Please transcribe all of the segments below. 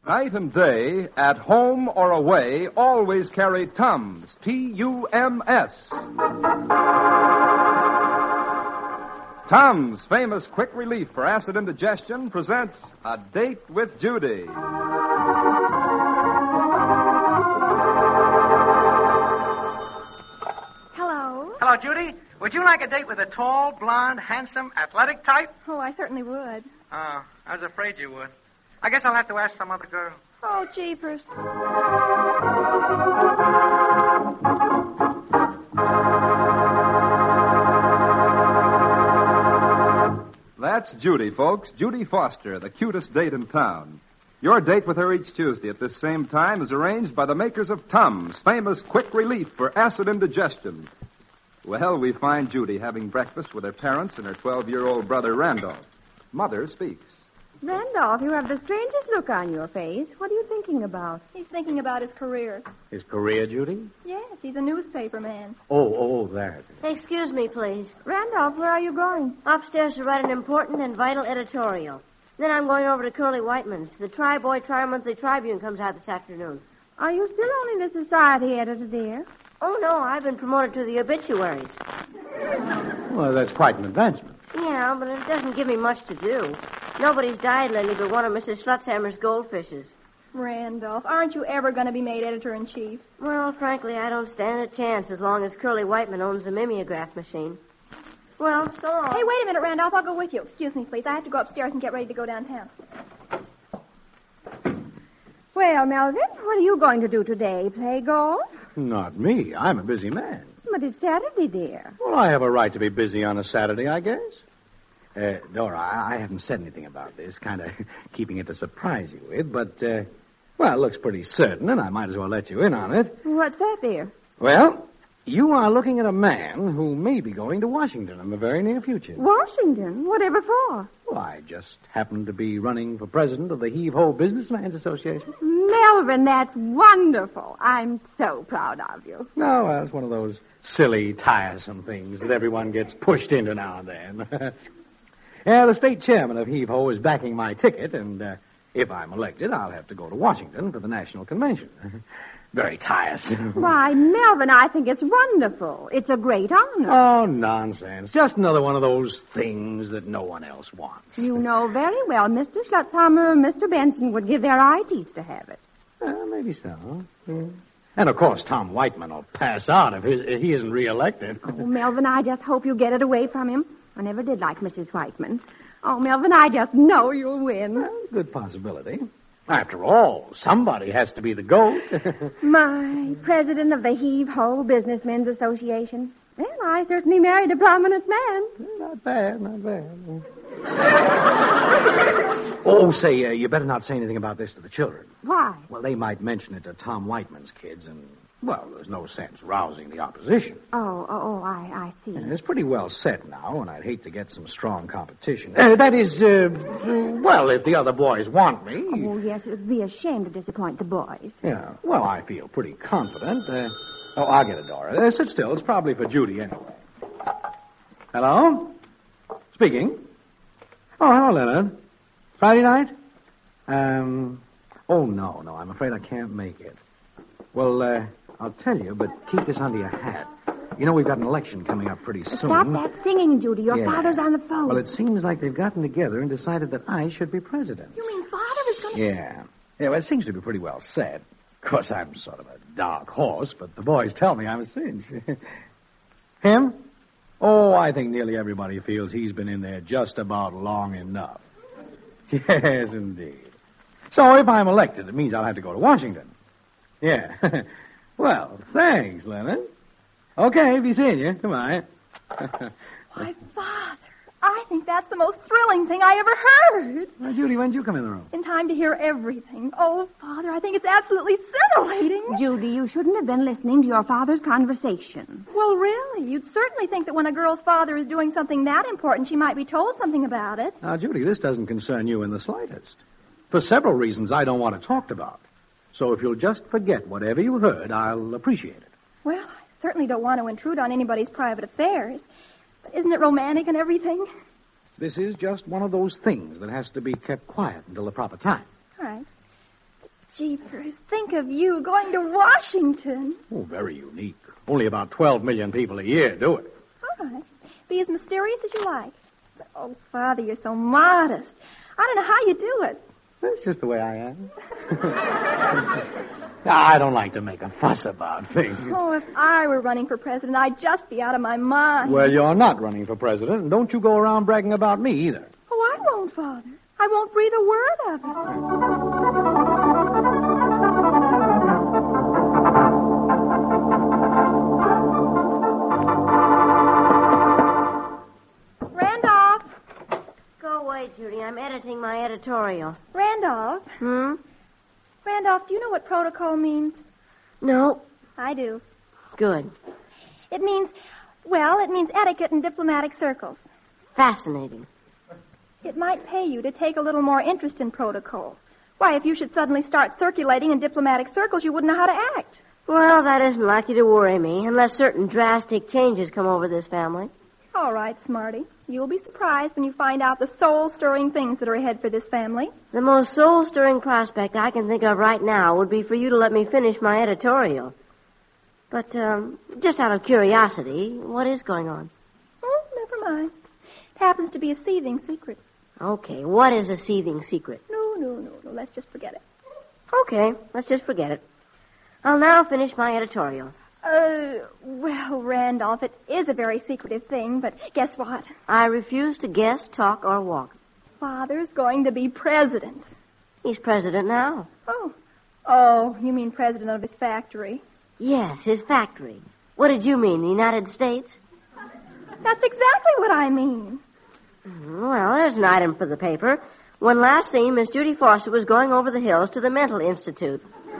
Night and day, at home or away, always carry Tums, T-U-M-S. Tums, famous quick relief for acid indigestion, presents A Date with Judy. Hello, Judy. Would you like a date with a tall, blonde, handsome, athletic type? Oh, I certainly would. Oh, I was afraid you would. I guess I'll have to ask some other girl. Oh, jeepers. That's Judy, folks. Judy Foster, the cutest date in town. Your date with her each Tuesday at this same time is arranged by the makers of Tums, famous quick relief for acid indigestion. Well, we find Judy having breakfast with her parents and her 12-year-old brother, Randolph. Mother speaks. Randolph, you have the strangest look on your face. What are you thinking about? He's thinking about his career. His career, Judy? Yes, he's a newspaper man. Oh, that. Excuse me, please. Randolph, where are you going? Upstairs to write an important and vital editorial. Then I'm going over to Curly Whiteman's. The Tri-Boy Tri-Monthly Tribune comes out this afternoon. Are you still only the society editor, dear? Oh, no, I've been promoted to the obituaries. Well, that's quite an advancement. Yeah, but it doesn't give me much to do. Nobody's died lately but one of Mrs. Schlutzhammer's goldfishes. Randolph, aren't you ever going to be made editor-in-chief? Well, frankly, I don't stand a chance as long as Curly Whiteman owns the mimeograph machine. Well, so long. Hey, wait a minute, Randolph. I'll go with you. Excuse me, please. I have to go upstairs and get ready to go downtown. Well, Melvin, what are you going to do today? Play golf? Not me. I'm a busy man. But it's Saturday, dear. Well, I have a right to be busy on a Saturday, I guess. Dora, I haven't said anything about this, kind of keeping it to surprise you with, but, well, it looks pretty certain, and I might as well let you in on it. What's that, dear? Well, you are looking at a man who may be going to Washington in the very near future. Washington? Whatever for? Well, I just happen to be running for president of the Heave-Ho Businessman's Association. Melvin, that's wonderful. I'm so proud of you. No, well, it's one of those silly, tiresome things that everyone gets pushed into now and then. Yeah, the state chairman of Heave-Ho is backing my ticket, and if I'm elected, I'll have to go to Washington for the national convention. Very tiresome. Why, Melvin, I think it's wonderful. It's a great honor. Oh, nonsense. Just another one of those things that no one else wants. You know very well Mr. Schlutzhammer and Mr. Benson would give their eye teeth to have it. Maybe so. Yeah. And, of course, Tom Whiteman will pass out if he isn't reelected. Oh, Melvin, I just hope you get it away from him. I never did like Mrs. Whiteman. Oh, Melvin, I just know you'll win. Well, good possibility. After all, somebody has to be the goat. My president of the Heave-Ho Businessmen's Association. Well, I certainly married a prominent man. Not bad, not bad. Say, you better not say anything about this to the children. Why? Well, they might mention it to Tom Whiteman's kids, and, well, there's no sense rousing the opposition. I see. And it's pretty well set now, and I'd hate to get some strong competition. That is, well, if the other boys want me. Oh, yes, it would be a shame to disappoint the boys. Yeah, well, I feel pretty confident. I'll get it, Dora. Sit still. It's probably for Judy anyway. Hello? Speaking. Oh, hello, Leonard. Friday night? No, I'm afraid I can't make it. Well, I'll tell you, but keep this under your hat. You know, we've got an election coming up pretty soon. Stop that singing, Judy. Your father's on the phone. Well, it seems like they've gotten together and decided that I should be president. You mean Father is going to... Yeah, well, it seems to be pretty well set. Of course, I'm sort of a dark horse, but the boys tell me I'm a cinch. Him? Oh, I think nearly everybody feels he's been in there just about long enough. Yes, indeed. So if I'm elected, it means I'll have to go to Washington. Yeah. Well, thanks, Leonard. Okay, be seeing you. Goodbye. Why, Father, I think that's the most thrilling thing I ever heard. Well, Judy, when did you come in the room? In time to hear everything. Oh, Father, I think it's absolutely scintillating. Judy, you shouldn't have been listening to your father's conversation. Well, really, you'd certainly think that when a girl's father is doing something that important, she might be told something about it. Now, Judy, this doesn't concern you in the slightest. For several reasons I don't want it talked about. So if you'll just forget whatever you heard, I'll appreciate it. Well, I certainly don't want to intrude on anybody's private affairs. But isn't it romantic and everything? This is just one of those things that has to be kept quiet until the proper time. All right. Jeepers, think of you going to Washington. Oh, very unique. Only about 12 million people a year do it. All right. Be as mysterious as you like. But, oh, Father, you're so modest. I don't know how you do it. That's just the way I am. I don't like to make a fuss about things. Oh, if I were running for president, I'd just be out of my mind. Well, you're not running for president, and don't you go around bragging about me either. Oh, I won't, Father. I won't breathe a word of it. Randolph. Go away, Judy. I'm editing my editorial. Randolph. Randolph, do you know what protocol means? No. I do. Good. It means etiquette in diplomatic circles. Fascinating. It might pay you to take a little more interest in protocol. Why, if you should suddenly start circulating in diplomatic circles, you wouldn't know how to act. Well, that isn't likely to worry me, unless certain drastic changes come over this family. All right, Smarty. You'll be surprised when you find out the soul-stirring things that are ahead for this family. The most soul-stirring prospect I can think of right now would be for you to let me finish my editorial. But, just out of curiosity, what is going on? Oh, never mind. It happens to be a seething secret. Okay, what is a seething secret? No. Let's just forget it. Okay, let's just forget it. I'll now finish my editorial. Well, Randolph, it is a very secretive thing, but guess what? I refuse to guess, talk, or walk. Father's going to be president. He's president now. Oh, you mean president of his factory? Yes, his factory. What did you mean, the United States? That's exactly what I mean. Well, there's an item for the paper. When last seen, Miss Judy Foster was going over the hills to the Mental Institute.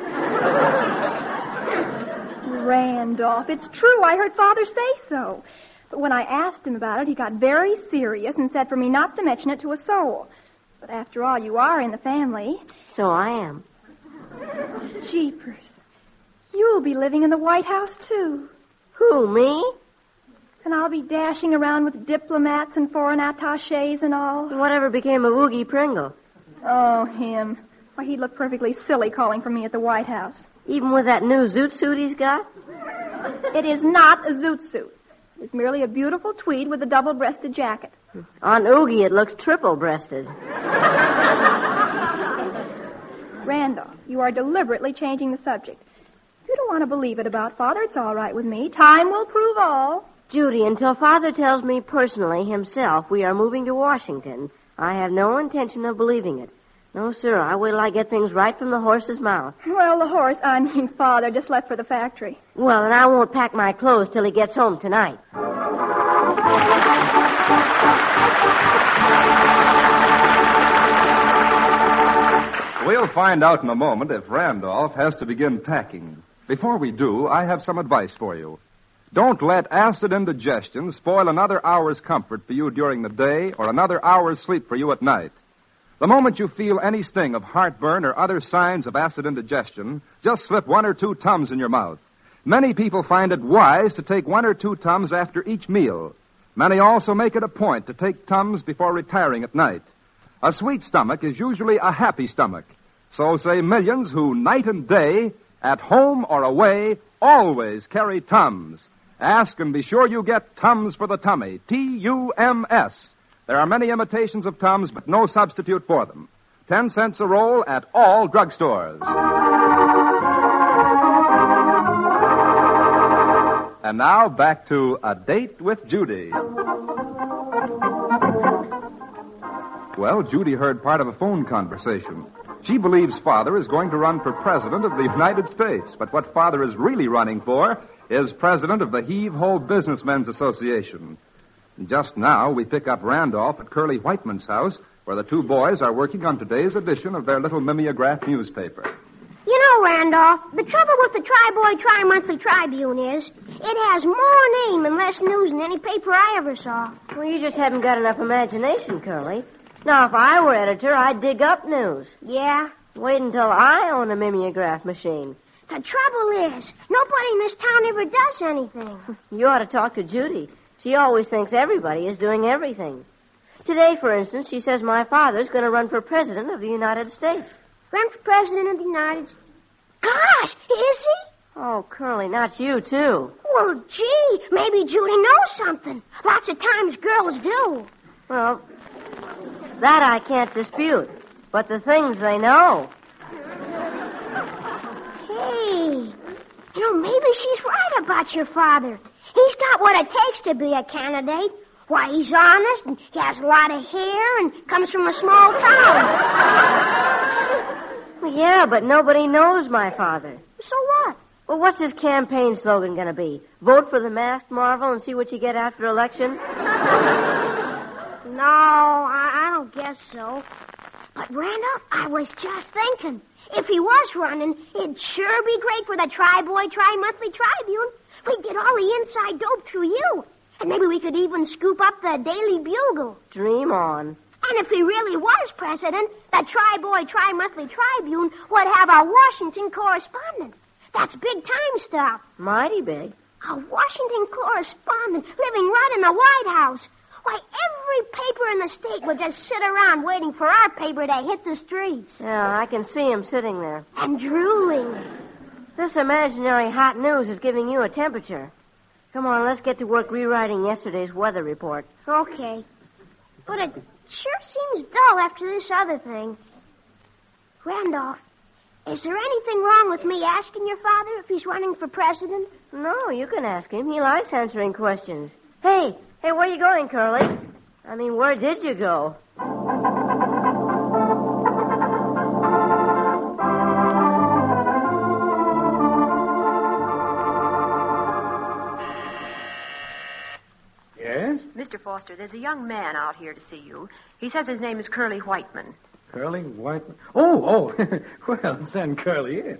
Randolph, it's true. I heard Father say so. But when I asked him about it, he got very serious and said for me not to mention it to a soul. But after all, you are in the family. So I am. Jeepers. You'll be living in the White House, too. Who, me? And I'll be dashing around with diplomats and foreign attachés and all. Whatever became of Oogie Pringle? Oh, him. Why, he'd look perfectly silly calling for me at the White House. Even with that new zoot suit he's got? It is not a zoot suit. It's merely a beautiful tweed with a double-breasted jacket. On Oogie, it looks triple-breasted. Randolph, you are deliberately changing the subject. If you don't want to believe it about Father, it's all right with me. Time will prove all. Judy, until Father tells me personally himself we are moving to Washington, I have no intention of believing it. No, sir, I wait till I get things right from the horse's mouth. Well, the horse, I mean Father, just left for the factory. Well, then I won't pack my clothes till he gets home tonight. We'll find out in a moment if Randolph has to begin packing. Before we do, I have some advice for you. Don't let acid indigestion spoil another hour's comfort for you during the day or another hour's sleep for you at night. The moment you feel any sting of heartburn or other signs of acid indigestion, just slip 1 or 2 Tums in your mouth. Many people find it wise to take 1 or 2 Tums after each meal. Many also make it a point to take Tums before retiring at night. A sweet stomach is usually a happy stomach. So say millions who, night and day, at home or away, always carry Tums. Ask and be sure you get Tums for the tummy. T-U-M-S. There are many imitations of Tums, but no substitute for them. 10 cents a roll at all drugstores. And now back to A Date with Judy. Well, Judy heard part of a phone conversation. She believes Father is going to run for President of the United States, but what Father is really running for is President of the Heave-Ho Businessmen's Association. And just now, we pick up Randolph at Curly Whiteman's house, where the 2 boys are working on today's edition of their little mimeograph newspaper. You know, Randolph, the trouble with the Tri-Boy Tri-Monthly Tribune is it has more name and less news than any paper I ever saw. Well, you just haven't got enough imagination, Curly. Now, if I were editor, I'd dig up news. Yeah? Wait until I own a mimeograph machine. The trouble is, nobody in this town ever does anything. You ought to talk to Judy. She always thinks everybody is doing everything. Today, for instance, she says my father's going to run for President of the United States. run for president of the United States. Gosh, is he? Oh, Curly, not you, too. Well, gee, maybe Judy knows something. Lots of times girls do. Well, that I can't dispute. But the things they know. Hey, maybe she's right about your father. He's got what it takes to be a candidate. Why, he's honest, and he has a lot of hair, and comes from a small town. Well, yeah, but nobody knows my father. So what? Well, what's his campaign slogan going to be? Vote for the masked marvel and see what you get after election? No, I don't guess so. But, Randolph, I was just thinking, if he was running, it'd sure be great for the Tri-Boy Tri-Monthly Tribune. We'd get all the inside dope through you. And maybe we could even scoop up the Daily Bugle. Dream on. And if he really was president, the Tri-Boy Tri-Monthly Tribune would have a Washington correspondent. That's big-time stuff. Mighty big. A Washington correspondent living right in the White House. Why, every paper in the state would just sit around waiting for our paper to hit the streets. Yeah, I can see him sitting there. And drooling. This imaginary hot news is giving you a temperature. Come on, let's get to work rewriting yesterday's weather report. Okay. But it sure seems dull after this other thing. Randolph, is there anything wrong with me asking your father if he's running for president? No, you can ask him. He likes answering questions. Hey, where you going, Curly? I mean, where did you go? Yes? Mr. Foster, there's a young man out here to see you. He says his name is Curly Whiteman. Curly Whiteman? Oh. Well, send Curly in.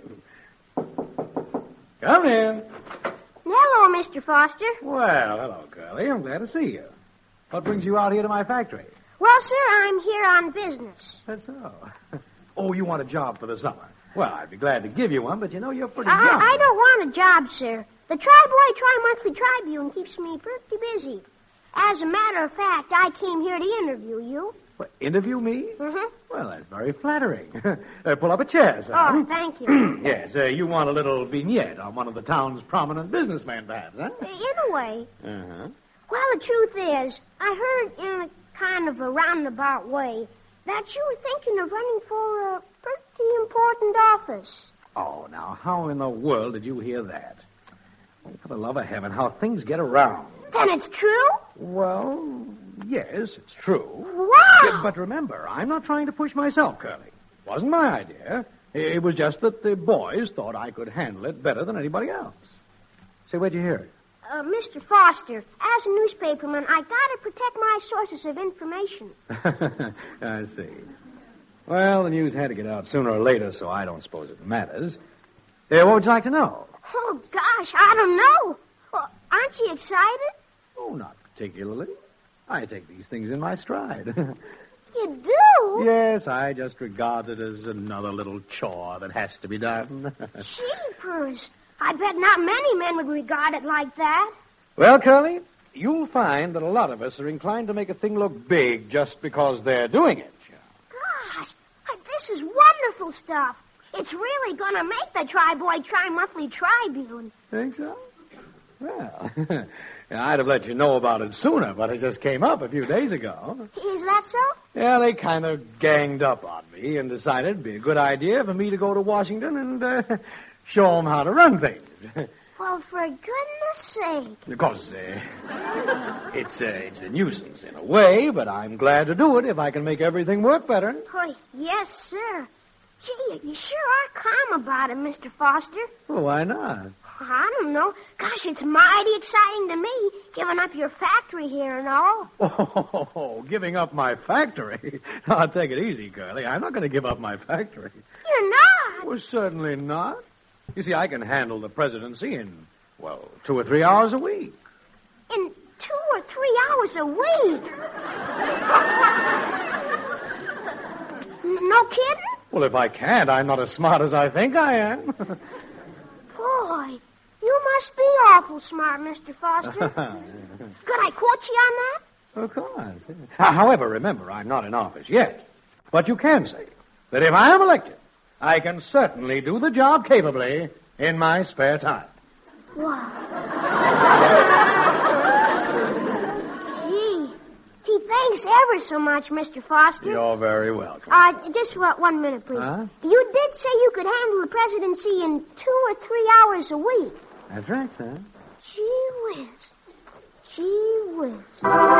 Come in. Hello, Mr. Foster. Well, hello, Curly. I'm glad to see you. What brings you out here to my factory? Well, sir, I'm here on business. That's so. Oh, you want a job for the summer? Well, I'd be glad to give you one, but you're pretty young. I don't want a job, sir. The Tri-Boy Tri-Monthly Tribune keeps me pretty busy. As a matter of fact, I came here to interview you. What, interview me? Mm-hmm. Well, that's very flattering. Pull up a chair, sir. Oh, thank you. Yes, you want a little vignette on one of the town's prominent businessmen, perhaps, huh? In a way. Uh-huh. Well, the truth is, I heard in a kind of a roundabout way that you were thinking of running for a pretty important office. Oh, now, how in the world did you hear that? For the love of heaven, how things get around. Then it's true? Well, yes, it's true. Wow! But remember, I'm not trying to push myself, Curly. Wasn't my idea. It was just that the boys thought I could handle it better than anybody else. Say, where'd you hear it? Mr. Foster, as a newspaperman, I gotta protect my sources of information. I see. Well, the news had to get out sooner or later, so I don't suppose it matters. What would you like to know? Oh, gosh, I don't know. Well, aren't you excited? Oh, not particularly. I take these things in my stride. You do? Yes, I just regard it as another little chore that has to be done. Jeepers. I bet not many men would regard it like that. Well, Curly, you'll find that a lot of us are inclined to make a thing look big just because they're doing it. Gosh, this is wonderful stuff. It's really going to make the Tri-Boy Tri-Monthly Tribune. Think so? Well, I'd have let you know about it sooner, but it just came up a few days ago. Is that so? Yeah, they kind of ganged up on me and decided it'd be a good idea for me to go to Washington and show them how to run things. Well, for goodness sake. Of course, it's a nuisance in a way, but I'm glad to do it if I can make everything work better. Oh, yes, sir. Gee, you sure are calm about it, Mr. Foster. Well, why not? I don't know. Gosh, it's mighty exciting to me, giving up your factory here and all. Oh, giving up my factory? I'll take it easy, Curly. I'm not going to give up my factory. You're not? Well, certainly not. You see, I can handle the presidency in, 2 or 3 hours a week. In 2 or 3 hours a week? No kidding? Well, if I can't, I'm not as smart as I think I am. Boy, you must be awful smart, Mr. Foster. Could I quote you on that? Of course. However, remember, I'm not in office yet. But you can say that if I am elected, I can certainly do the job capably in my spare time. Wow. Gee, thanks ever so much, Mr. Foster. You're very welcome. Just 1 minute, please. Huh? You did say you could handle the presidency in 2 or 3 hours a week. That's right, sir. Gee whiz. Gee whiz.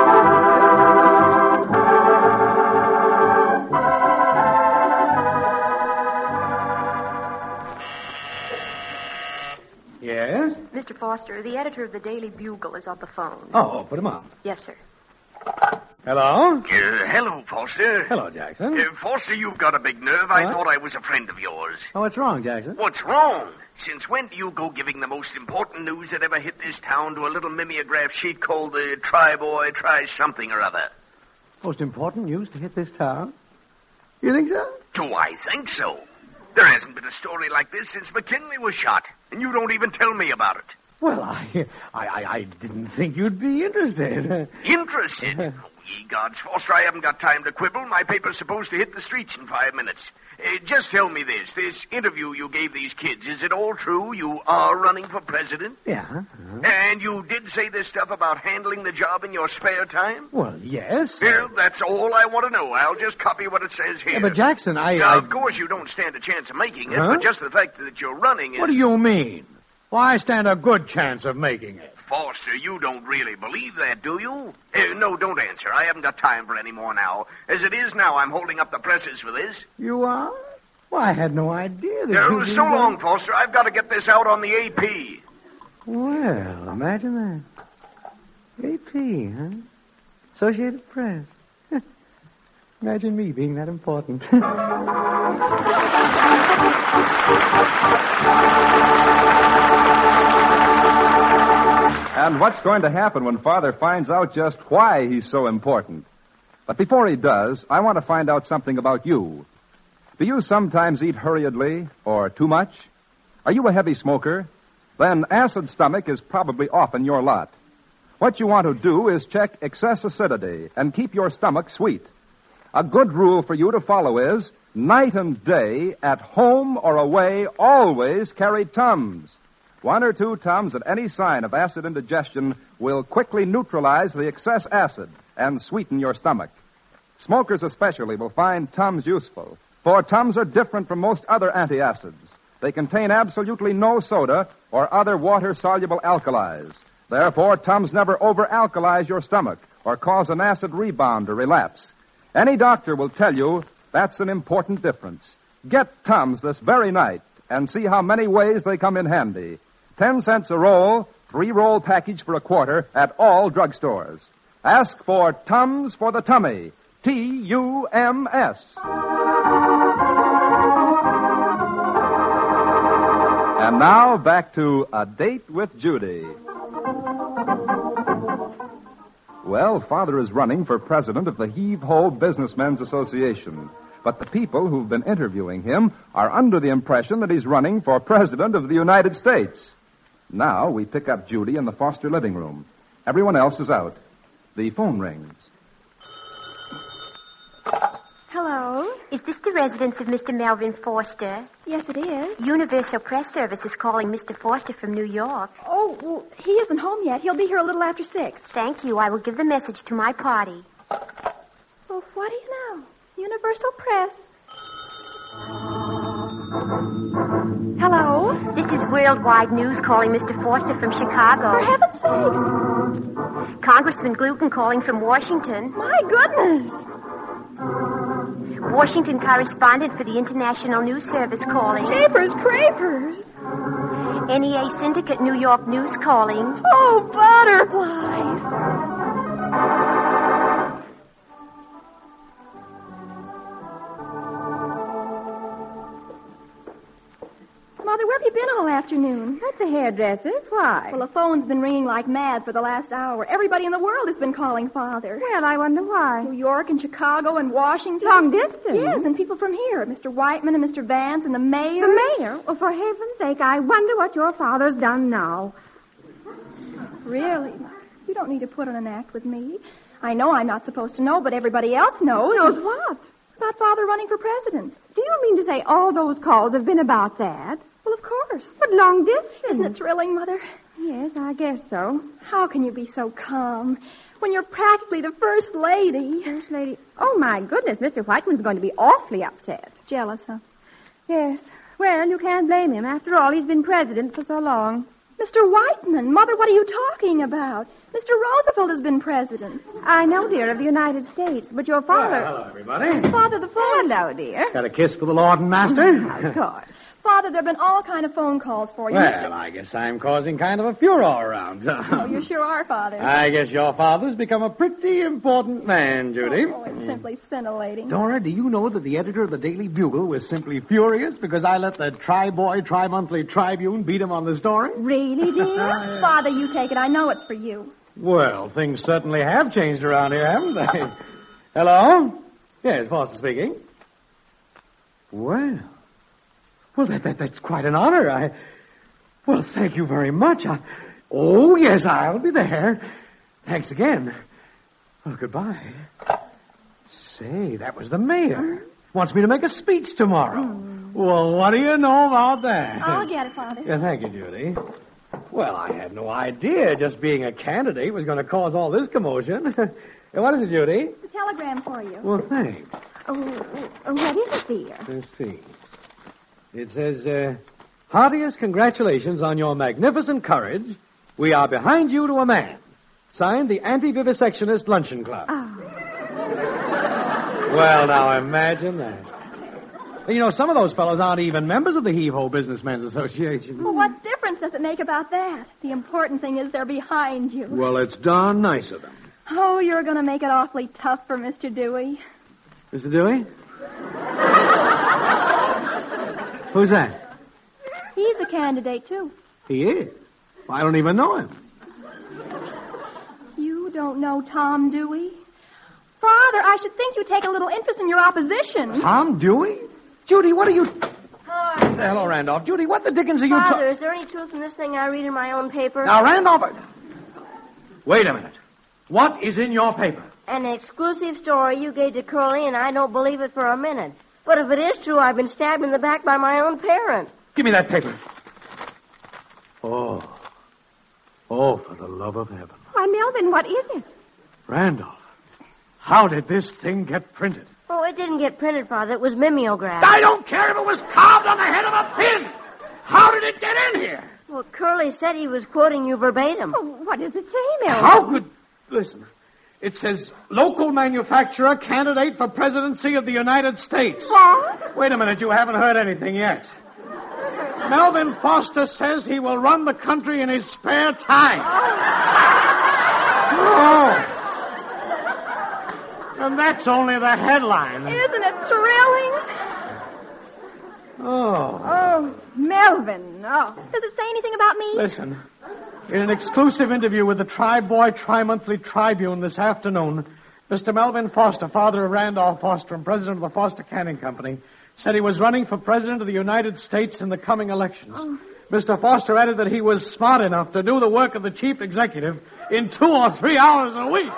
Yes? Mr. Foster, the editor of the Daily Bugle is on the phone. Oh, put him on. Yes, sir. Hello? Hello, Foster. Hello, Jackson. Foster, you've got a big nerve. I thought I was a friend of yours. Oh, what's wrong, Jackson? What's wrong? Since when do you go giving the most important news that ever hit this town to a little mimeograph sheet called the Try Boy, Try Something or Other? Most important news to hit this town? You think so? Do I think so? There hasn't been a story like this since McKinley was shot, and you don't even tell me about it. Well, I didn't think you'd be interested. Interested? Ye gods, Foster, I haven't got time to quibble. My paper's supposed to hit the streets in 5 minutes. Just tell me this interview you gave these kids, is it all true? You are running for president? Yeah. Uh-huh. And you did say this stuff about handling the job in your spare time? Well, yes. Well, that's all I want to know. I'll just copy what it says here. Yeah, but Jackson, Now, of course, you don't stand a chance of making it, but just the fact that you're running is... What do you mean? Why, I stand a good chance of making it. Foster, you don't really believe that, do you? No, don't answer. I haven't got time for any more now. As it is now, I'm holding up the presses for this. You are? Well, I had no idea that you... So long, Foster. I've got to get this out on the AP. Well, imagine that. AP, huh? Associated Press. Imagine me being that important. And what's going to happen when Father finds out just why he's so important? But before he does, I want to find out something about you. Do you sometimes eat hurriedly or too much? Are you a heavy smoker? Then acid stomach is probably often your lot. What you want to do is check excess acidity and keep your stomach sweet. A good rule for you to follow is, night and day, at home or away, always carry Tums. 1 or 2 Tums at any sign of acid indigestion will quickly neutralize the excess acid and sweeten your stomach. Smokers especially will find Tums useful, for Tums are different from most other antacids. They contain absolutely no soda or other water-soluble alkalis. Therefore, Tums never over-alkalize your stomach or cause an acid rebound or relapse. Any doctor will tell you that's an important difference. Get Tums this very night and see how many ways they come in handy. 10 cents a roll, 3-roll package for $1 at all drugstores. Ask for Tums for the tummy. T-U-M-S. And now back to A Date with Judy. Well, Father is running for president of the Heave-Ho Businessmen's Association. But the people who've been interviewing him are under the impression that he's running for president of the United States. Now we pick up Judy in the Foster living room. Everyone else is out. The phone rings. Hello? Is this the residence of Mr. Melvin Foster? Yes, it is. Universal Press Service is calling Mr. Foster from New York. Oh, well, he isn't home yet. He'll be here a little after 6. Thank you. I will give the message to my party. Well, what do you know? Universal Press. Hello? This is Worldwide News calling Mr. Foster from Chicago. For heaven's sakes. Congressman Gluten calling from Washington. My goodness. Washington correspondent for the International News Service calling. Capers, crapers. NEA Syndicate New York News calling. Oh, butterflies. Mother, where have you been all afternoon? At the hairdresser's. Why? Well, the phone's been ringing like mad for the last hour. Everybody in the world has been calling Father. Well, I wonder why. New York and Chicago and Washington. Long distance? Yes, and people from here. Mr. Whiteman and Mr. Vance and the mayor. The mayor? Well, for heaven's sake, I wonder what your father's done now. Really? You don't need to put on an act with me. I know I'm not supposed to know, but everybody else knows. Knows what? About Father running for president. Do you mean to say all those calls have been about that? Well, of course. But long distance. Isn't it thrilling, Mother? Yes, I guess so. How can you be so calm when you're practically the First Lady? First Lady. Oh, my goodness, Mr. Whiteman's going to be awfully upset. Jealous, huh? Yes. Well, you can't blame him. After all, he's been president for so long. Mr. Whiteman, Mother, what are you talking about? Mr. Roosevelt has been president. I know, dear, of the United States, but your father... Well, hello, everybody. Father, the phone. Hello, dear. Got a kiss for the Lord and Master? Of course. Father, there have been all kind of phone calls for you. Well, I guess I'm causing kind of a furor around. Oh, you sure are, Father. I guess your father's become a pretty important man, Judy. Oh, it's simply scintillating. Dora, do you know that the editor of the Daily Bugle was simply furious because I let the Tri-Boy, Tri-Monthly Tribune beat him on the story? Really, dear? Father, you take it. I know it's for you. Well, things certainly have changed around here, haven't they? Hello? Yes, Foster speaking. Well, that's quite an honor. Well, thank you very much. Oh, yes, I'll be there. Thanks again. Well, goodbye. Say, that was the mayor. Wants me to make a speech tomorrow. Well, what do you know about that? I'll get it, Father. Yeah, thank you, Judy. Well, I had no idea just being a candidate was going to cause all this commotion. What is it, Judy? A telegram for you. Well, thanks. What is it, dear? Let's see. It says, heartiest congratulations on your magnificent courage. We are behind you to a man. Signed, the Anti-Vivisectionist Luncheon Club. Oh. Well, now imagine that. You know, some of those fellows aren't even members of the Heave-Ho Businessmen's Association. Well, what difference does it make about that? The important thing is they're behind you. Well, it's darn nice of them. Oh, you're going to make it awfully tough for Mr. Dewey. Mr. Dewey? Who's that? He's a candidate, too. He is? Well, I don't even know him. You don't know Tom Dewey? Father, I should think you'd take a little interest in your opposition. Tom Dewey? Judy, what are you... Hi. Hello, Randolph. Judy, what the dickens are you... Father, is there any truth in this thing I read in my own paper? Now, Randolph... Wait a minute. What is in your paper? An exclusive story you gave to Curly, and I don't believe it for a minute. But if it is true, I've been stabbed in the back by my own parent. Give me that paper. Oh, for the love of heaven. Why, Melvin, what is it? Randolph, how did this thing get printed? Oh, it didn't get printed, Father. It was mimeographed. I don't care if it was carved on the head of a pin. How did it get in here? Well, Curly said he was quoting you verbatim. Oh, what does it say, Melvin? How could... Listen. It says, local manufacturer candidate for presidency of the United States. What? Wait a minute, you haven't heard anything yet. Melvin Foster says he will run the country in his spare time. Oh. And that's only the headline. Isn't it thrilling? Oh, Melvin, oh. Does it say anything about me? Listen. In an exclusive interview with the Tri-Boy Tri-Monthly Tribune this afternoon, Mr. Melvin Foster, father of Randolph Foster and president of the Foster Canning Company, said he was running for president of the United States in the coming elections. Mr. Foster added that he was smart enough to do the work of the chief executive in 2 or 3 hours a week.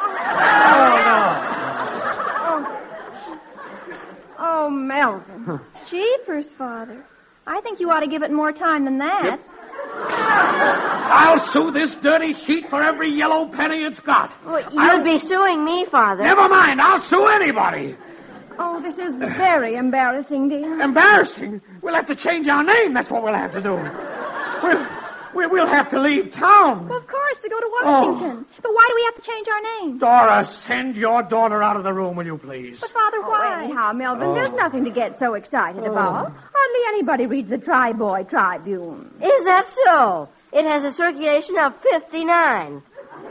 Oh, Melvin. Jeepers, Father. I think you ought to give it more time than that. Yep. I'll sue this dirty sheet for every yellow penny it's got. Well, you'd be suing me, Father. Never mind, I'll sue anybody. Oh, this is very embarrassing, dear. Embarrassing? We'll have to change our name, that's what we'll have to do. We'll have to leave town. Well, of course, to go to Washington. But why do we have to change our name? Dora, send your daughter out of the room, will you please? But, Father, why? Anyhow, Melvin, there's nothing to get so excited about. Hardly anybody reads the Tri-Boy Tribune. Is that so? It has a circulation of 59.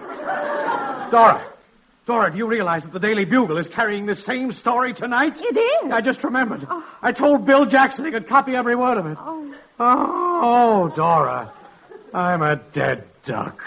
Dora, do you realize that the Daily Bugle is carrying the same story tonight? It is. I just remembered. I told Bill Jackson he could copy every word of it. Oh, Dora, I'm a dead duck.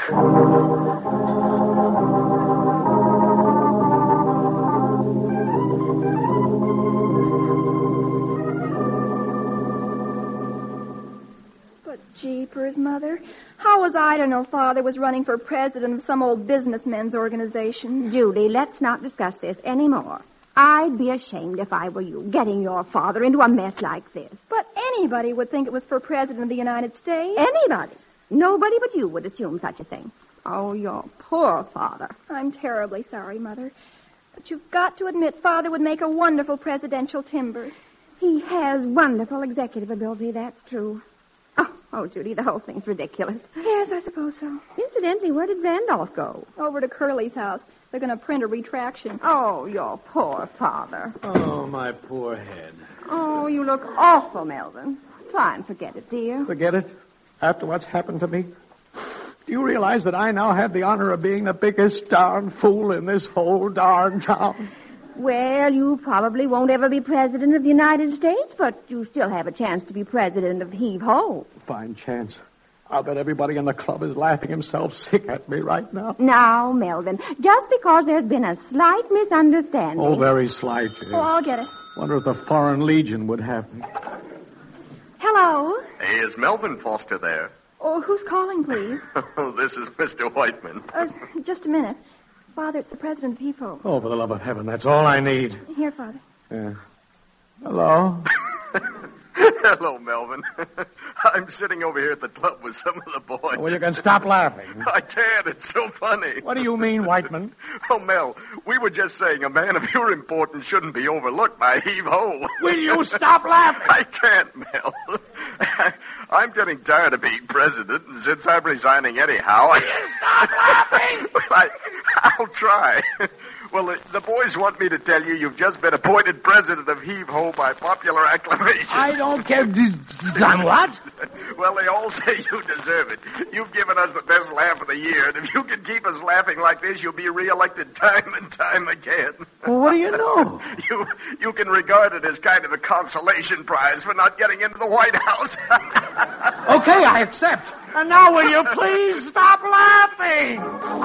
Jeepers, Mother. How was I to know Father was running for president of some old businessmen's organization? Judy, let's not discuss this anymore. I'd be ashamed if I were you, getting your father into a mess like this. But anybody would think it was for President of the United States. Anybody. Nobody but you would assume such a thing. Oh, your poor father. I'm terribly sorry, Mother. But you've got to admit Father would make a wonderful presidential timber. He has wonderful executive ability, that's true. Oh, Judy, the whole thing's ridiculous. Yes, I suppose so. Incidentally, where did Randolph go? Over to Curly's house. They're going to print a retraction. Oh, your poor father. Oh, my poor head. Oh, you look awful, Melvin. Try and forget it, dear. Forget it? After what's happened to me? Do you realize that I now have the honor of being the biggest darn fool in this whole darn town? Well, you probably won't ever be president of the United States, but you still have a chance to be president of Heave Ho. Fine chance. I'll bet everybody in the club is laughing himself sick at me right now. Now, Melvin, just because there's been a slight misunderstanding. Oh, very slight. Oh, I'll get it. Wonder if the Foreign Legion would have me. Hello? Hey, is Melvin Foster there? Oh, who's calling, please? Oh, this is Mr. Whiteman. Just a minute. Father, it's the president of Heave Ho. Oh, for the love of heaven, that's all I need. Here, Father. Hello? Hello, Melvin. I'm sitting over here at the club with some of the boys. Well, you can stop laughing. I can't. It's so funny. What do you mean, Whiteman? Oh, Mel, we were just saying a man of your importance shouldn't be overlooked by Heave Ho. Will you stop laughing? I can't, Mel. I'm getting tired of being president, and since I'm resigning anyhow... Stop laughing! Well, I'll try. Well, the boys want me to tell you you've just been appointed president of Heave Ho by popular acclamation. I don't care. Done what? Well, they all say you deserve it. You've given us the best laugh of the year, and if you can keep us laughing like this, you'll be reelected time and time again. Well, what do you know? You can regard it as kind of a consolation prize for not getting into the White House. Okay, I accept. And now will you please stop laughing?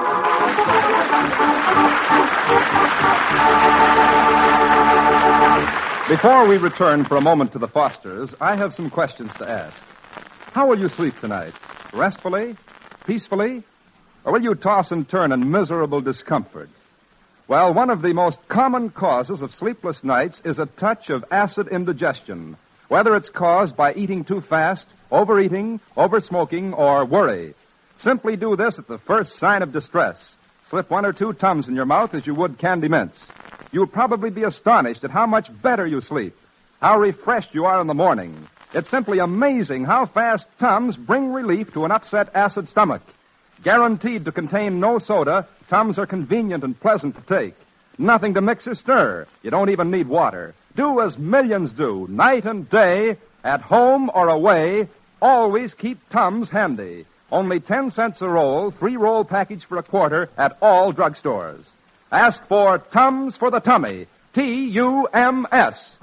Before we return for a moment to the Fosters, I have some questions to ask. How will you sleep tonight? Restfully? Peacefully? Or will you toss and turn in miserable discomfort? Well, one of the most common causes of sleepless nights is a touch of acid indigestion, whether it's caused by eating too fast, overeating, oversmoking, or worry. Simply do this at the first sign of distress. Slip 1 or 2 Tums in your mouth as you would candy mints. You'll probably be astonished at how much better you sleep, how refreshed you are in the morning. It's simply amazing how fast Tums bring relief to an upset acid stomach. Guaranteed to contain no soda, Tums are convenient and pleasant to take. Nothing to mix or stir. You don't even need water. Do as millions do, night and day, at home or away. Always keep Tums handy. Only 10 cents a roll, 3-roll package for $0.25 at all drugstores. Ask for Tums for the Tummy. T-U-M-S.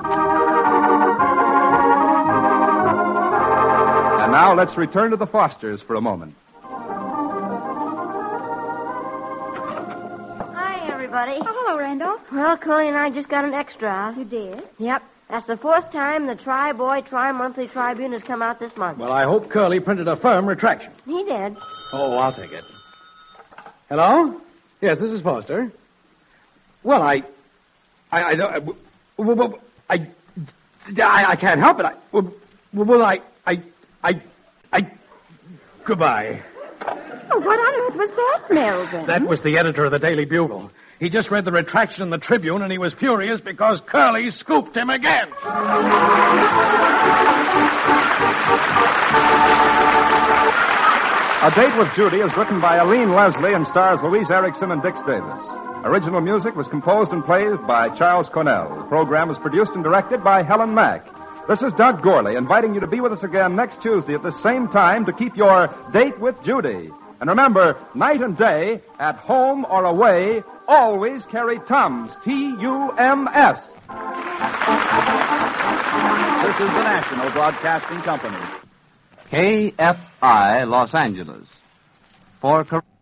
And now let's return to the Fosters for a moment. Hi, everybody. Oh, hello, Randolph. Well, Curly and I just got an extra out. You did? Yep. That's the 4th time the Tri-Boy Tri-Monthly Tribune has come out this month. Well, I hope Curly printed a firm retraction. He did. Oh, I'll take it. Hello? Yes, this is Foster. Well, I can't help it. Goodbye. Oh, what on earth was that, Melvin? That was the editor of the Daily Bugle. He just read the retraction in the Tribune, and he was furious because Curly scooped him again. A Date with Judy is written by Aline Leslie and stars Louise Erickson and Dix Davis. Original music was composed and played by Charles Cornell. The program was produced and directed by Helen Mack. This is Doug Gorley inviting you to be with us again next Tuesday at the same time to keep your Date with Judy. And remember, night and day, at home or away, always carry Tums, T-U-M-S. This is the National Broadcasting Company. KFI, Los Angeles. For